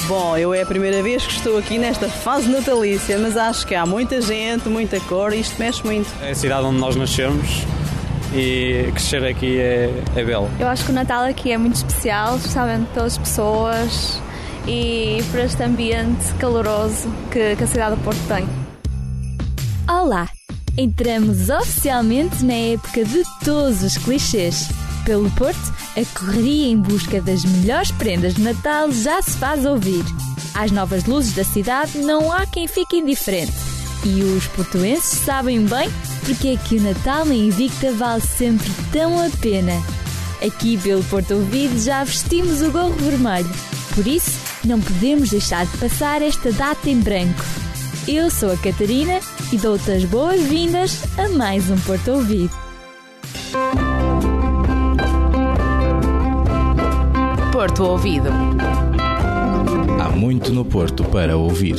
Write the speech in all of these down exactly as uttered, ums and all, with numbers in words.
Bom, eu é a primeira vez que estou aqui nesta fase natalícia, mas acho que há muita gente, muita cor e isto mexe muito. É a cidade onde nós nascemos e crescer aqui é, é belo. Eu acho que o Natal aqui é muito especial, especialmente pelas pessoas e por este ambiente caloroso que, que a cidade do Porto tem. Olá! Entramos oficialmente na época de todos os clichês. Pelo Porto, a correria em busca das melhores prendas de Natal já se faz ouvir. Às novas luzes da cidade não há quem fique indiferente. E os portuenses sabem bem porque é que o Natal na Invicta vale sempre tão a pena. Aqui pelo Porto Ouvido já vestimos o gorro vermelho. Por isso, não podemos deixar de passar esta data em branco. Eu sou a Catarina e dou-te as boas-vindas a mais um Porto Ouvido. Porto Ouvido. Há muito no Porto para ouvir.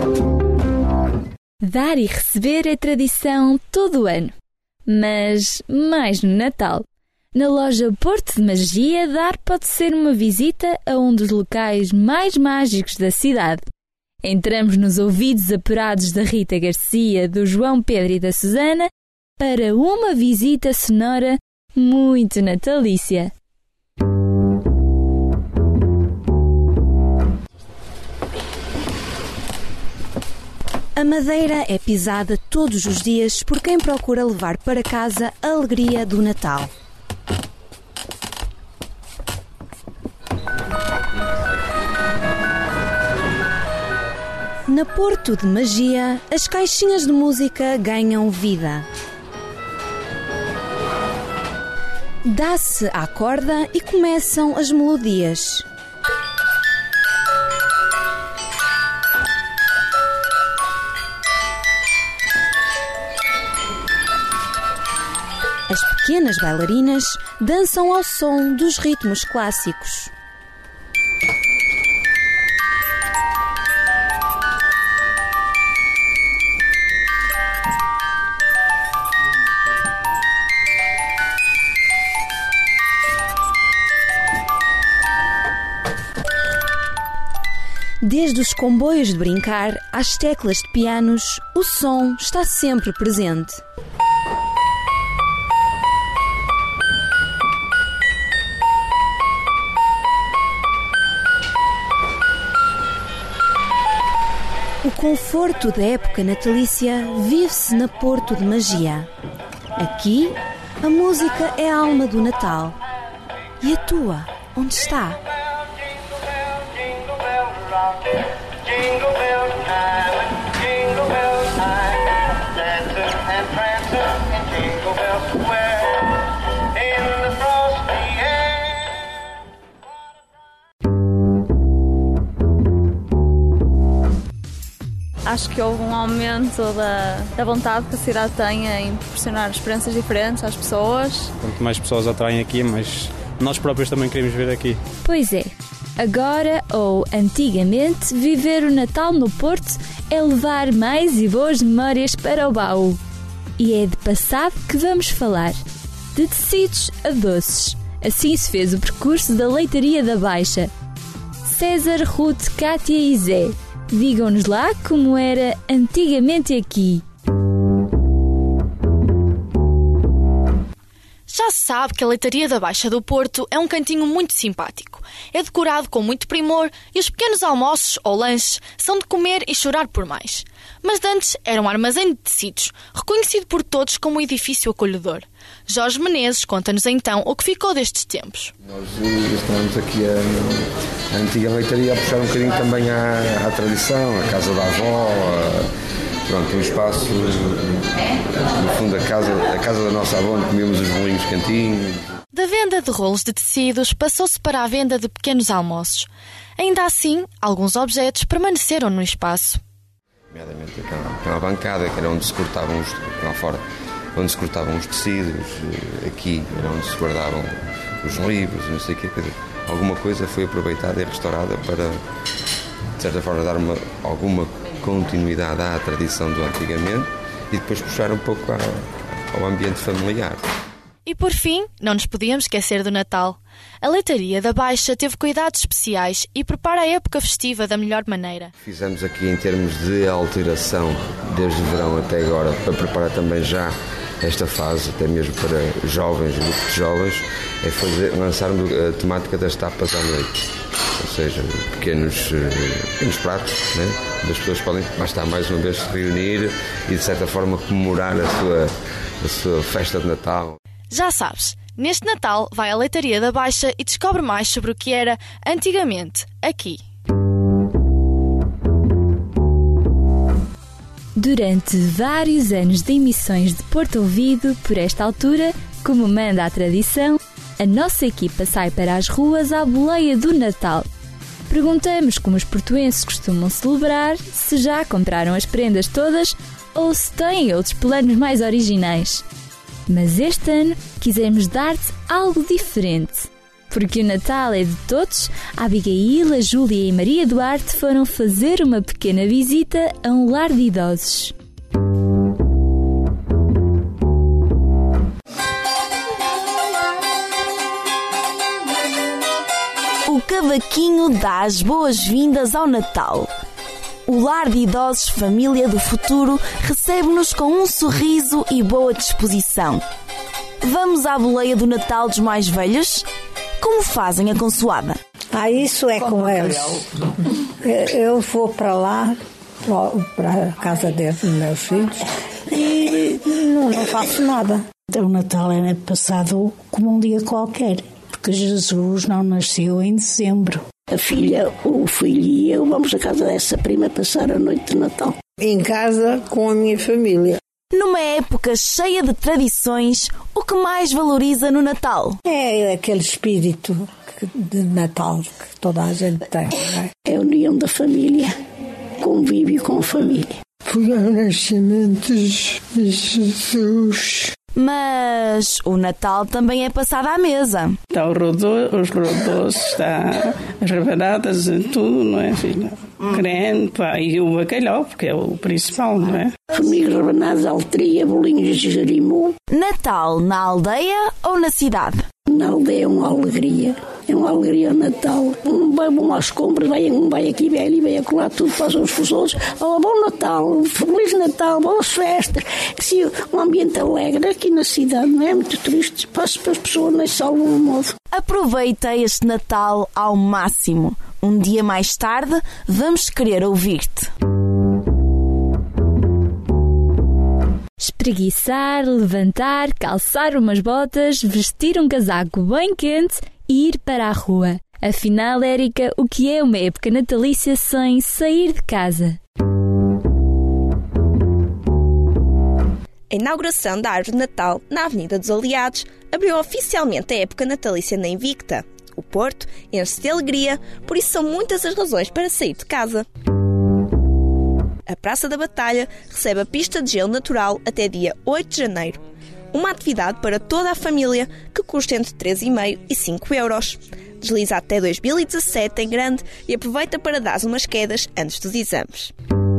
Dar e receber é tradição todo o ano, mas mais no Natal. Na loja Porto de Magia, dar pode ser uma visita a um dos locais mais mágicos da cidade. Entramos nos ouvidos apurados da Rita Garcia, do João Pedro e da Susana para uma visita sonora muito natalícia. A Madeira é pisada todos os dias por quem procura levar para casa a alegria do Natal. Na Porto de Magia, as caixinhas de música ganham vida. Dá-se à corda e começam as melodias. As pequenas bailarinas dançam ao som dos ritmos clássicos. Desde os comboios de brincar às teclas de pianos, o som está sempre presente. O conforto da época natalícia vive-se na Porto de Magia. Aqui, a música é a alma do Natal. E a tua, onde está? Acho que houve um aumento da, da vontade que a cidade tem em proporcionar experiências diferentes às pessoas. Quanto mais pessoas atraem aqui, mas nós próprios também queremos vir aqui. Pois é, agora ou antigamente, viver o Natal no Porto é levar mais e boas memórias para o baú. E é de passado que vamos falar. De tecidos a doces. Assim se fez o percurso da Leitaria da Baixa. César, Ruth, Cátia e Zé. Digam-nos lá como era antigamente aqui. Já se sabe que a Leitaria da Baixa do Porto é um cantinho muito simpático. É decorado com muito primor e os pequenos almoços ou lanches são de comer e chorar por mais. Mas antes era um armazém de tecidos, reconhecido por todos como um edifício acolhedor. Jorge Menezes conta-nos então o que ficou destes tempos. Nós estamos aqui a, a antiga leitaria a puxar um bocadinho também à, à tradição, a casa da avó, a, pronto, um espaço, no fundo, a casa, a casa da nossa avó, onde comíamos os bolinhos cantinhos. Da venda de rolos de tecidos passou-se para a venda de pequenos almoços. Ainda assim, alguns objetos permaneceram no espaço. Nomeadamente aquela, aquela bancada, que era onde se cortavam os, lá fora, onde se cortavam os tecidos, aqui era onde se guardavam os livros, não sei o quê. Alguma coisa foi aproveitada e restaurada para, de certa forma, dar uma, alguma continuidade à tradição do antigamente e depois puxar um pouco ao ambiente familiar. E por fim, não nos podíamos esquecer do Natal. A Leitaria da Baixa teve cuidados especiais e prepara a época festiva da melhor maneira. Fizemos aqui em termos de alteração, desde o verão até agora, para preparar também já esta fase, até mesmo para jovens, grupos de jovens, é fazer, lançarmos a temática das tapas à noite. Ou seja, pequenos, pequenos pratos, né? onde as pessoas podem, basta mais uma vez, se reunir e de certa forma comemorar a sua, a sua festa de Natal. Já sabes, neste Natal vai à Leitaria da Baixa e descobre mais sobre o que era antigamente aqui. Durante vários anos de emissões de Porto Ouvido, por esta altura, como manda a tradição, a nossa equipa sai para as ruas à boleia do Natal. Perguntamos como os portuenses costumam celebrar, se já compraram as prendas todas ou se têm outros planos mais originais. Mas este ano quisemos dar-te algo diferente. Porque o Natal é de todos, a Abigail, a Júlia e a Maria Duarte foram fazer uma pequena visita a um lar de idosos. O cavaquinho dá as boas-vindas ao Natal. O Lar de Idosos Família do Futuro recebe-nos com um sorriso e boa disposição. Vamos à boleia do Natal dos mais velhos? Como fazem a consoada? Ah, isso é com eles. Eu vou para lá, para a casa deles, dos meus filhos, e não, não faço nada. O Natal é passado como um dia qualquer, porque Jesus não nasceu em dezembro. A filha, o filho e eu vamos à casa dessa prima passar a noite de Natal. Em casa com a minha família. Numa época cheia de tradições, o que mais valoriza no Natal? É aquele espírito de Natal que toda a gente tem, não é? É a união da família, convívio com a família. Foi o nascimento de Jesus. Mas o Natal também é passado à mesa. Está o rodô, os rodôs, está as rabanadas, tudo, não é, filha? Hum. Creme, pá, e o bacalhau, porque é o principal, não é? Formigas rabanadas, altria, bolinhos de jerimum. Natal na aldeia ou na cidade? Na aldeia é uma alegria. É uma alegria o Natal. Um vai bom às compras, vai, um vai aqui, vai ali, vai acolá, tudo faz uns com os outros. Oh, bom Natal, Feliz Natal, boas festas. Assim, um ambiente alegre aqui na cidade, não é muito triste. Passa para as pessoas, nem salvam o modo. Aproveita este Natal ao máximo. Um dia mais tarde, vamos querer ouvir-te. Espreguiçar, levantar, calçar umas botas, vestir um casaco bem quente e ir para a rua. Afinal, Érica, o que é uma época natalícia sem sair de casa? A inauguração da árvore de Natal na Avenida dos Aliados abriu oficialmente a época natalícia na Invicta. O Porto enche-se de alegria, por isso são muitas as razões para sair de casa. A Praça da Batalha recebe a pista de gelo natural até dia oito de janeiro. Uma atividade para toda a família que custa entre três vírgula cinco e cinco euros. Desliza até dois mil e dezassete em grande e aproveita para dar umas quedas antes dos exames.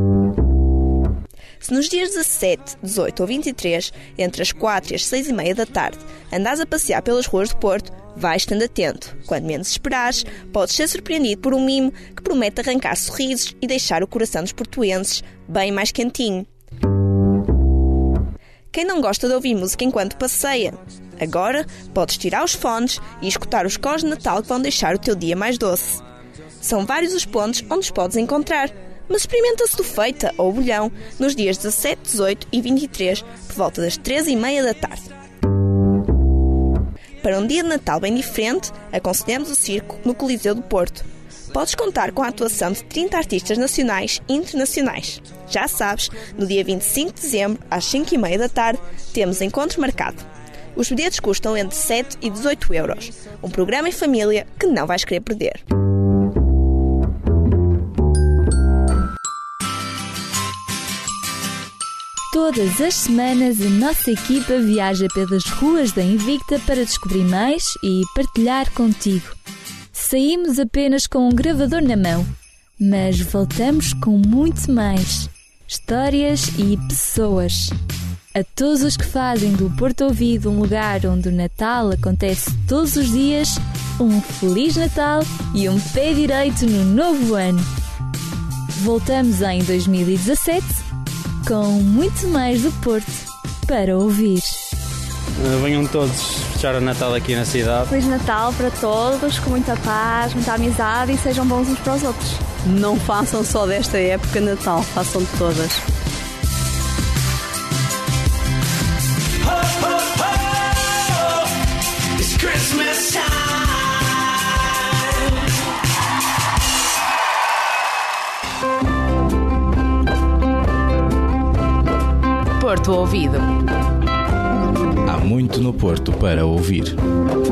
Se nos dias dezassete, dezoito ou vinte e três, entre as quatro e as seis e meia da tarde, andas a passear pelas ruas do Porto, vais estando atento. Quando menos esperares, podes ser surpreendido por um mimo que promete arrancar sorrisos e deixar o coração dos portuenses bem mais quentinho. Quem não gosta de ouvir música enquanto passeia? Agora podes tirar os fones e escutar os cores de Natal que vão deixar o teu dia mais doce. São vários os pontos onde os podes encontrar, mas experimenta-se do Feita ou Bolhão nos dias dezassete, dezoito e vinte e três, por volta das três e meia da tarde. Para um dia de Natal bem diferente, aconselhamos o circo no Coliseu do Porto. Podes contar com a atuação de trinta artistas nacionais e internacionais. Já sabes, no dia vinte e cinco de dezembro, às cinco e meia da tarde, temos encontro marcado. Os bilhetes custam entre sete e dezoito euros. Um programa em família que não vais querer perder. Todas as semanas a nossa equipa viaja pelas ruas da Invicta para descobrir mais e partilhar contigo. Saímos apenas com um gravador na mão, mas voltamos com muito mais. Histórias e pessoas. A todos os que fazem do Porto Ouvido um lugar onde o Natal acontece todos os dias, um Feliz Natal e um pé direito no novo ano. Voltamos em dois mil e dezassete com muito mais do Porto para ouvir. Venham todos fechar o Natal aqui na cidade. Feliz Natal para todos, com muita paz, muita amizade e sejam bons uns para os outros. Não façam só desta época Natal, façam de todas. Porto Ouvido. Há muito no Porto para ouvir.